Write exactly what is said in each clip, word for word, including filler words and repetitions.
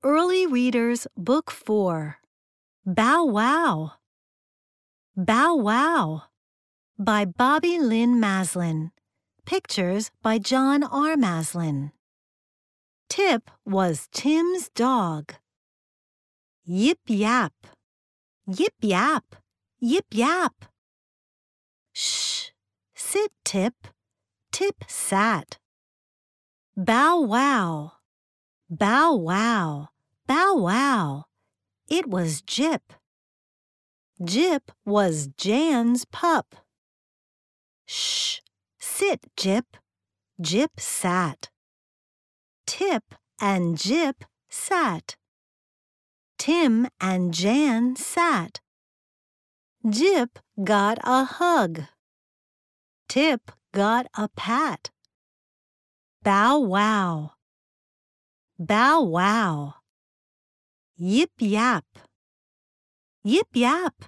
Early Readers Book four, Bow Wow. Bow Wow by Bobby Lynn Maslin. Pictures by John R. Maslin. Tip was Tim's dog. Yip yap, yip yap, yip yap. Shh, sit Tip. Tip sat. Bow wow, bow wow, bow wow. It was Jip. Jip was Jan's pup. Shh, sit Jip. Jip sat. Tip and Jip sat. Tim and Jan sat. Jip got a hug. Tip got a pat. Bow wow. Bow wow. Yip yap. Yip yap.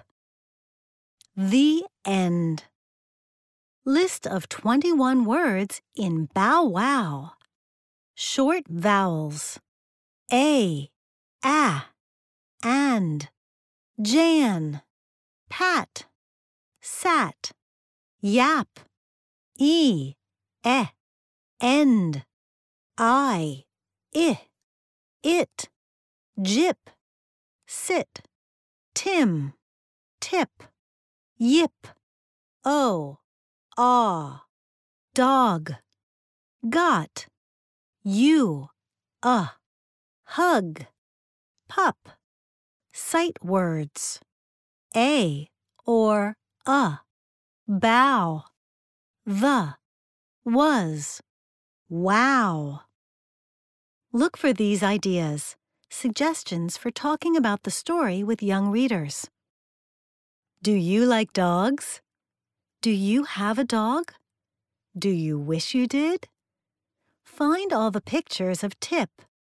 The end. List of twenty-one words in Bow Wow. Short vowels. A, a, and, Jan, pat, sat, yap, e, eh, end, I, I, it, Jip, sit, Tim, tip, yip, oh, ah, dog, got, you, a, hug, pup. Sight words. A or a, bow, the, was, wow. Look for these ideas, suggestions for talking about the story with young readers. Do you like dogs? Do you have a dog? Do you wish you did? Find all the pictures of Tip.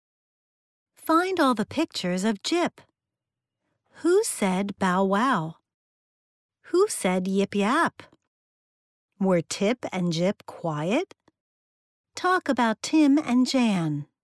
Find all the pictures of Jip. Who said bow wow? Who said yip yap? Were Tip and Jip quiet? Talk about Tim and Jan.